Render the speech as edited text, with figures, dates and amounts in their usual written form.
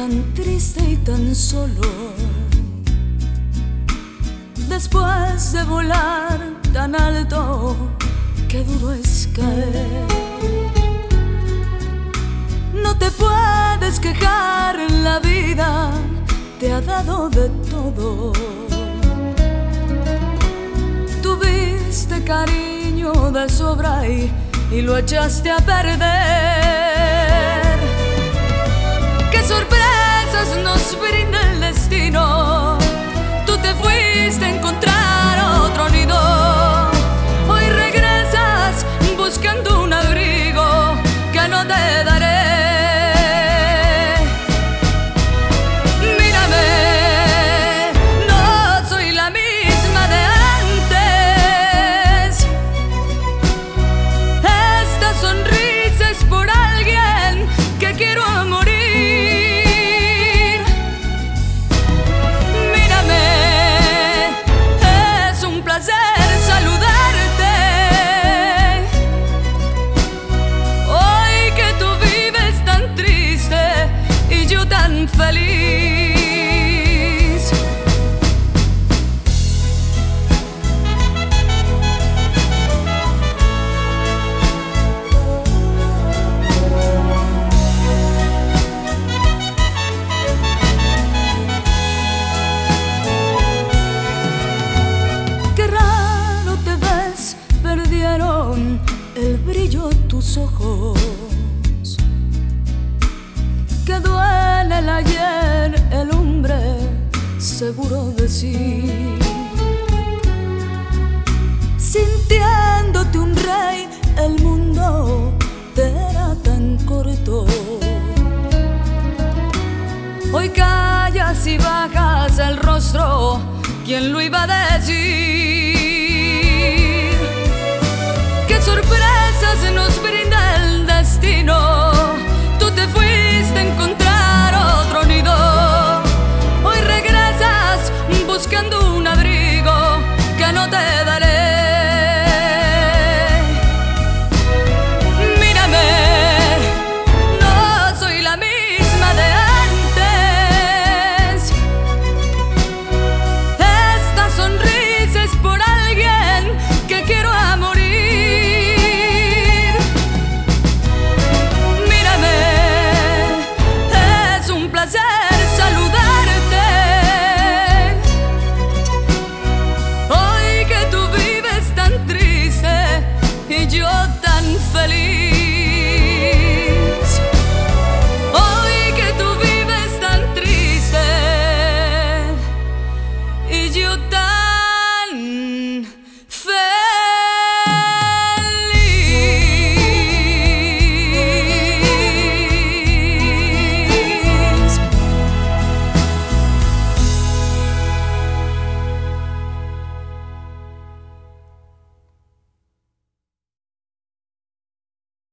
tan triste y tan solo. Después de volar tan alto, qué duro es caer. No te puedes quejar, la vida te ha dado de todo. Tuviste cariño de sobra y lo echaste a perder. Qué sorpresas nos brinda el destino. Tú te fuiste a encontrar otro nido. Hoy regresas buscando un abrigo que no te daré. Mírame, no soy la misma de antes. Esta sonrisa es por alguien que quiero morir. Feliz. Qué raro te ves, perdieron el brillo tus ojos. Que duele el ayer, el hombre seguro de sí. Sintiéndote un rey, el mundo te era tan corto. Hoy callas y bajas el rostro, ¿quién lo iba a decir? Qué sorpresas nos brinda